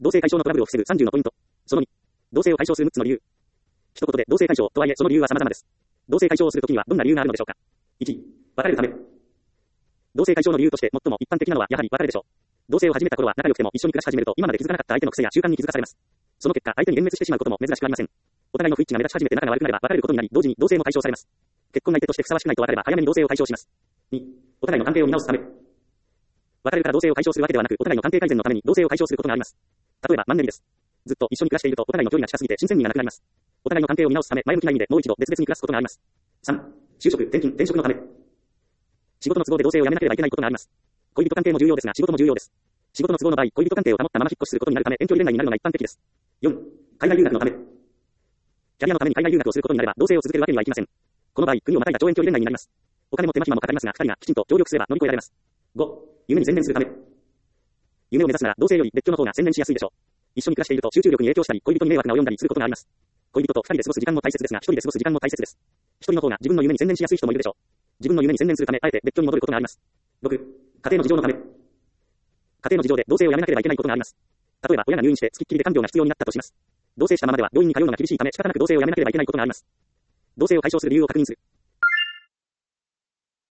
同性解消のトラブルを防ぐ30のポイント。その2。同性を解消する6つの理由。一言で同性解消とはいえその理由は様々です。同性解消をするときにはどんな理由があるのでしょうか。1、別れるため。同性解消の理由として最も一般的なのはやはり別れでしょう。同性を始めた頃は仲良くても一緒に暮らし始めると今まで気づかなかった相手の癖や習慣に気づかされます。その結果相手に幻滅してしまうことも珍しくありません。お互いの不一致が目立ち始めて仲が悪くなれば別れることになり同時に同性も解消されます。結婚相手としてふさわしくないと分かれば早めに同性を解消します。2、お互いの関係を見直すため。別れるから同性を解消するわけではなくお互いの関係改善のために同性を解消することがあります。例えばマンネリです。ずっと一緒に暮らしているとお互いの距離が近すぎて新鮮味がなくなります。お互いの関係を見直すため前向きな意味でもう一度別々に暮らすことがあります。3、就職、転職のため。仕事の都合で同性を辞めなければいけないことがあります。恋人関係も重要ですが仕事も重要です。仕事の都合の場合、恋人関係を保ったまま引っ越しすることになるため遠距離恋愛になるのが一般的です。4、海外留学のため。キャリアのために海外留学をすることになれば同性を続けるわけにはいきません。この場合、国をまたいだ超遠距離恋愛になります。お金も手間暇もかかりますが、二人がきちんと協力すれば乗り越えられます。5、夢に専念するため。夢を目指すなら同性より別居の方が専念しやすいでしょう。一緒に暮らしていると集中力に影響したり、恋人に迷惑が及んだりすることがあります。恋人と二人で過ごす時間も大切ですが、一人で過ごす時間も大切です。一人の方が自分の夢に専念しやすい人もいるでしょう。自分の夢に専念するため、あえて別居に戻ることがあります。6、家庭の事情のため。家庭の事情で同性を辞めなければいけないことがあります。例えば親が入院して付きっきりで看病が必要になったとします。同棲したままでは病院に通うのが厳しいため仕方なく同性を辞めなければいけないことがあります。同性を解消する理由を確認する。